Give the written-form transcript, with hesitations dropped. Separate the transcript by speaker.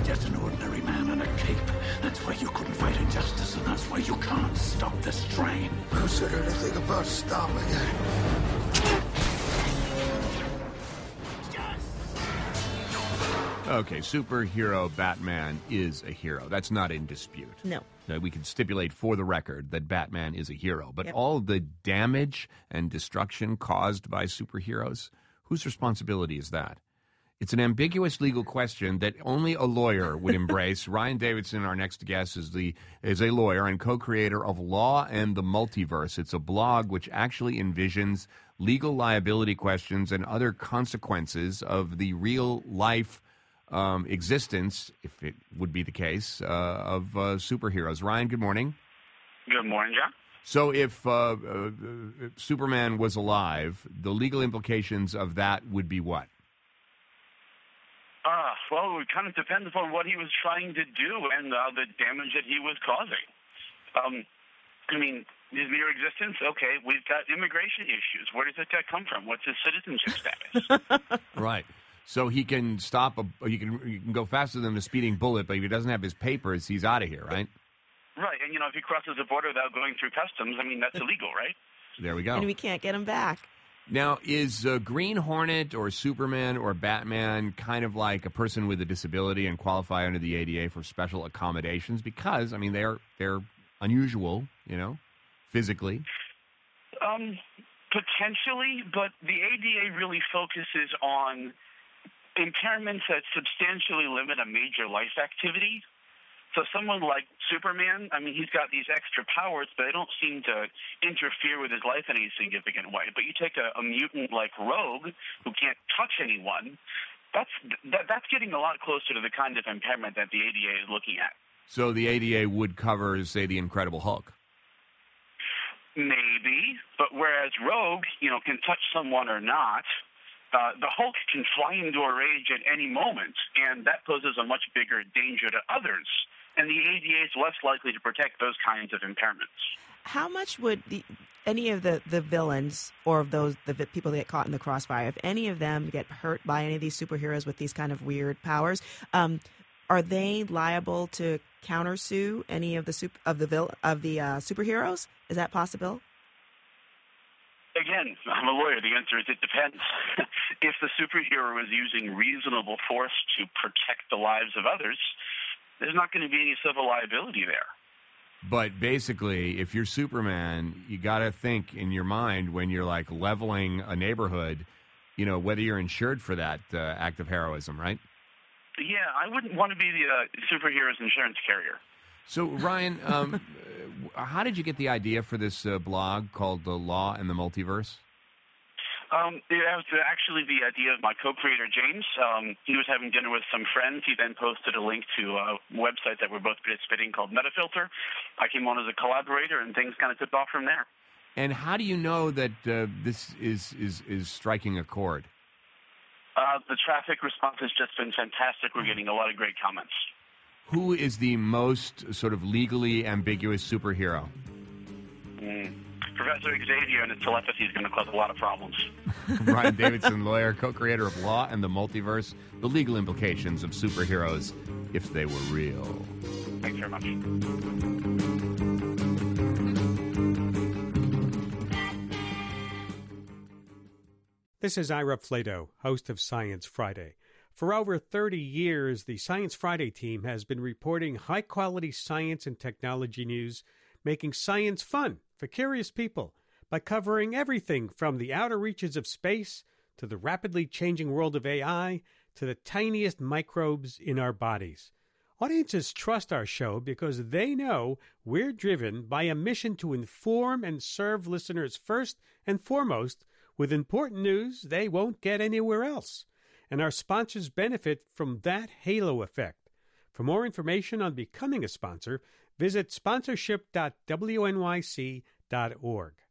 Speaker 1: just an ordinary man in a cape. That's why you couldn't fight injustice, and that's why you can't stop this train.
Speaker 2: Consider anything about stopping it.
Speaker 3: Okay, superhero Batman is a hero. That's not in dispute.
Speaker 4: No.
Speaker 3: We can stipulate for the record that Batman is a hero. But all the damage and destruction caused by superheroes, whose responsibility is that? It's an ambiguous legal question that only a lawyer would embrace. Ryan Davidson, our next guest, is a lawyer and co-creator of Law and the Multiverse. It's a blog which actually envisions legal liability questions and other consequences of the real life existence, if it would be the case, of superheroes. Ryan, good morning.
Speaker 5: Good morning, John.
Speaker 3: So if Superman was alive, the legal implications of that would be what?
Speaker 5: Well, it kind of depends upon what he was trying to do and the damage that he was causing. I mean, his mere existence, okay, we've got immigration issues. Where does that guy come from? What's his citizenship status?
Speaker 3: Right. So he can stop, you can go faster than a speeding bullet, but if he doesn't have his papers, he's out of here, right?
Speaker 5: Right, and, if he crosses the border without going through customs, I mean, that's illegal, right?
Speaker 3: There we go.
Speaker 4: And we can't get him back.
Speaker 3: Now, is Green Hornet or Superman or Batman kind of like a person with a disability and qualify under the ADA for special accommodations? Because, I mean, they're unusual, physically.
Speaker 5: Potentially, but the ADA really focuses on impairments that substantially limit a major life activity. So someone like Superman, I mean, he's got these extra powers, but they don't seem to interfere with his life in any significant way. But you take a mutant like Rogue, who can't touch anyone, that's getting a lot closer to the kind of impairment that the ADA is looking at.
Speaker 3: So the ADA would cover, say, the Incredible Hulk?
Speaker 5: Maybe, but whereas Rogue, can touch someone or not, the Hulk can fly into a rage at any moment, and that poses a much bigger danger to others. And the ADA is less likely to protect those kinds of impairments.
Speaker 4: How much would any of the villains or the people that get caught in the crossfire, if any of them get hurt by any of these superheroes with these kind of weird powers, are they liable to countersue any of the superheroes? Is that possible?
Speaker 5: Again, I'm a lawyer. The answer is it depends. If the superhero is using reasonable force to protect the lives of others, there's not going to be any civil liability there.
Speaker 3: But basically, if you're Superman, you got to think in your mind when you're like leveling a neighborhood, whether you're insured for that act of heroism, right?
Speaker 5: Yeah, I wouldn't want to be the superhero's insurance carrier.
Speaker 3: So, Ryan, how did you get the idea for this blog called The Law and the Multiverse?
Speaker 5: It was actually the idea of my co-creator, James. He was having dinner with some friends. He then posted a link to a website that we're both participating called Metafilter. I came on as a collaborator, and things kind of took off from there.
Speaker 3: And how do you know that this is striking a chord?
Speaker 5: The traffic response has just been fantastic. We're getting a lot of great comments.
Speaker 3: Who is the most sort of legally ambiguous superhero?
Speaker 5: Professor Xavier and his telepathy is going to cause a lot of problems.
Speaker 3: Ryan Davidson, lawyer, co-creator of Law and the Multiverse, the legal implications of superheroes if they were real.
Speaker 5: Thanks very much.
Speaker 6: This is Ira Flato, host of Science Friday. For over 30 years, the Science Friday team has been reporting high-quality science and technology news, making science fun for curious people by covering everything from the outer reaches of space to the rapidly changing world of AI to the tiniest microbes in our bodies. Audiences trust our show because they know we're driven by a mission to inform and serve listeners first and foremost with important news they won't get anywhere else. And our sponsors benefit from that halo effect. For more information on becoming a sponsor, visit sponsorship.wnyc.org.